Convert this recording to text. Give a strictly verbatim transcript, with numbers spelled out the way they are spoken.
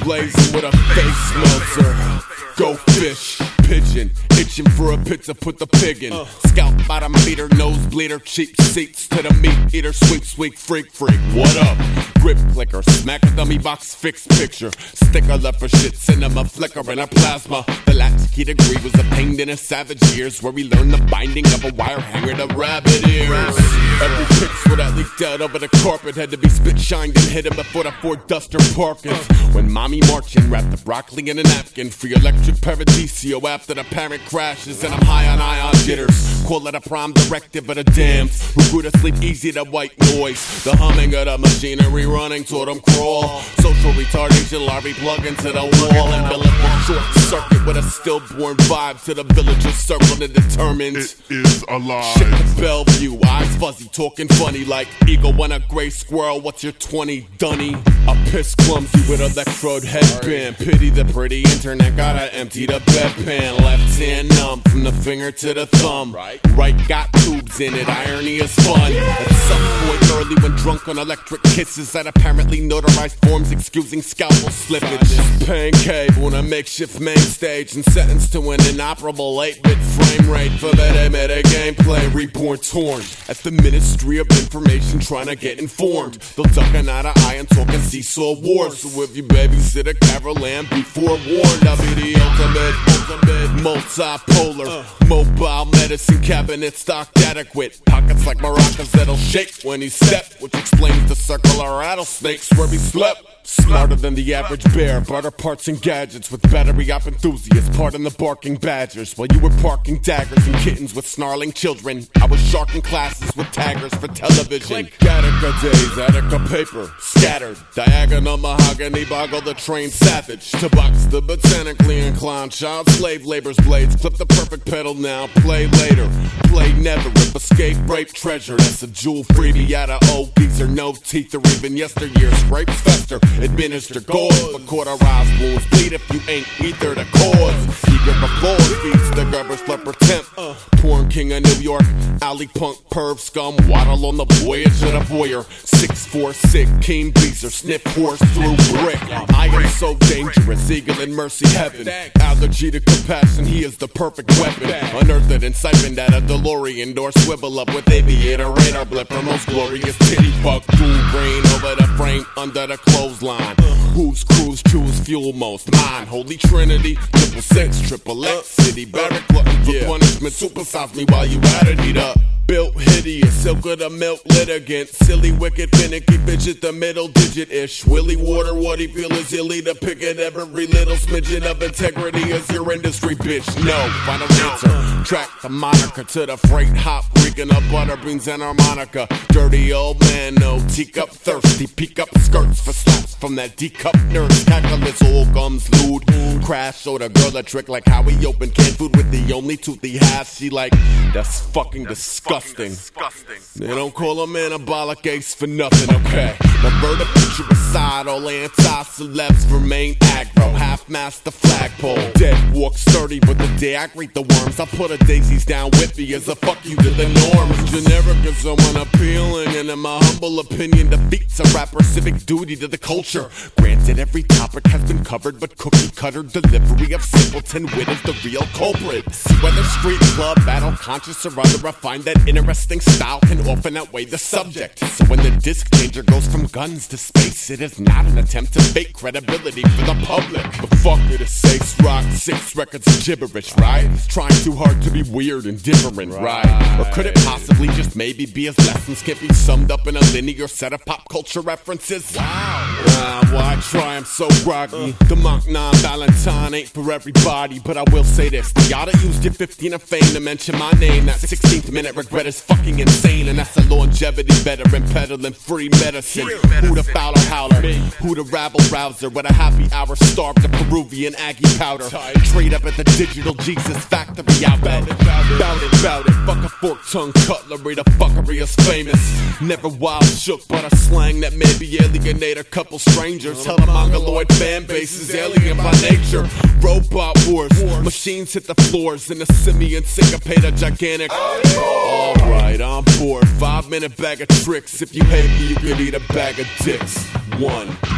blazing with a face melter. Go fish, pigeon, itching for a pit to put the pig in. Scalp bottom beater, nose bleeder, cheap seats to the meat eater, sweet, sweet, freak, freak. What up? Grip clicker, smack a dummy box, fixed picture. Sticker left for shit, cinema, flicker in a plasma. The latchkey degree was a pain in his savage years, where we learned the binding of a wire hanger to rabbit ears. Every picture that leaked out over the carpet had to be spit shined and hidden before the Ford Duster parking. When mommy marching wrapped the broccoli in a napkin for your electric paradisio after the parent crashes, and I'm high on ion jitters. Call it a prime directive of the dams who grew to sleep easy to white noise. The humming of the machinery running toward them crawl. Social retardation larvae plug into the wall and build up a short circuit with a stillborn vibe to the villagers circling and determined it is alive. Shit to Bellevue, eyes fuzzy, talking funny like eagle and a gray squirrel. What's your twenty, dunny? A piss clumsy with electrode headband. Pity the pretty internet, gotta empty the bedpan. Left hand numb from the finger to the thumb. Right got tubes in it, irony is fun. At some point early when drunk on electric kisses that apparently notarized forms excusing scalpel slippage. Paying cable on a makeshift main stage and sentenced to an inoperable eight-bit frame rate for meta meta gameplay. Reborn torn at the Ministry of Information trying to get informed. They'll duck an eye to eye and talking seesaw wars. So if you babysit a Carol Ann, be forewarned. I'll be the ultimate, ultimate multipolar, mobile medicine cabinet stock adequate. Pockets like maracas that'll shake when he step, which explains the circular rattlesnakes where he slept. Smarter than the average bear, barter parts and gadgets with battery op enthusiasts, pardon the barking badgers. While you were parking daggers and kittens with snarling children, I was sharking classes with taggers for television. Gattaca days, Attica paper, scattered, diagonal mahogany, boggle the trained savage. To box the botanically inclined child, slave labor's blades, clip the perfect pedal now, play later, play never, rip, escape, rape, treasure. That's a jewel freebie out of old geezer, no teeth or even yesteryear, scrapes fester. Administer gauze for cauterized wounds. Bleed if you ain't either the cause. Eager applause beats the Gerber's leper temp. Porn king of New York, alley punk, perv scum, waddle on the voyage of the voyeur. six four sick, keen beezer, sniff horse through brick. I am so dangerous, eagle in mercy heaven. Allergy to compassion, he is the perfect weapon. Unearthed and siphoned at a DeLorean door, swivel up with aviator radar blip. Her most glorious titty fuck, cool brain over the frame under the clothesline. Whose crews choose fuel most? Mine, Holy Trinity, triple six, triple X, city barrack, glutton for punishment. Supersize me while you at it, eat up. Built hideous, silk of the milk litigant. Silly, wicked, finicky fidget, the middle digit-ish. Willy water, what he feel is illy to pick at every little smidgen of integrity is your industry, bitch. No, final answer. Track the moniker to the freight hop, reeking up butter beans and harmonica. Dirty old man, no teacup thirsty. Peek up skirts for slaps from that D-cup nurse. Calculus, all gums lewd. Crash, showed a girl a trick like how he opened canned food with the only tooth he has. She like, that's fucking disgusting. They don't call him anabolic ace for nothing, okay? My verta picture aside, all anti-celebs remain aggro. Half-master flagpole, dead walk sturdy, but the day I greet the worms, I put a daisies down with me as a fuck you to the norms. Generic is someone appealing, and in my humble opinion, defeats a rapper's civic duty to the culture. Granted, every topic has been covered, but cookie-cutter delivery of simpleton wit is the real culprit. See whether street club, battle conscious, or other, I find that interesting style can often outweigh the subject. So when the disc changer goes from guns to space, it is not an attempt to fake credibility for the public. But fuck it, it's safe rock, six records of gibberish, right? It's trying too hard to be weird and different, right? right? Or could it possibly just maybe be his lessons can't be summed up in a linear set of pop culture references? Wow. Uh, why try? I'm so groggy. Uh. The Mach nine Valentine ain't for everybody, but I will say this: you oughta used your fifteen of fame to mention my name. That sixteenth minute regret is fucking insane, and that's a longevity veteran peddling free medicine. Who the fowler howler? Who the rabble rouser? With a happy hour starved to Peruvian Aggie powder. Trade up at the digital Jesus factory outlet. Bout it, bout it. Fuck a fork tongue cutlery. The fuckery is famous. Never wild shook, but a slang that maybe alienate a couple strangers. Tell the mongoloid fan base is alien by nature. Robot wars, machines hit the floors, and the simian syncopate a gigantic. Alright, I'm bored. Five minute bag of tricks. If you hate me, you could eat a bag of dicks. One.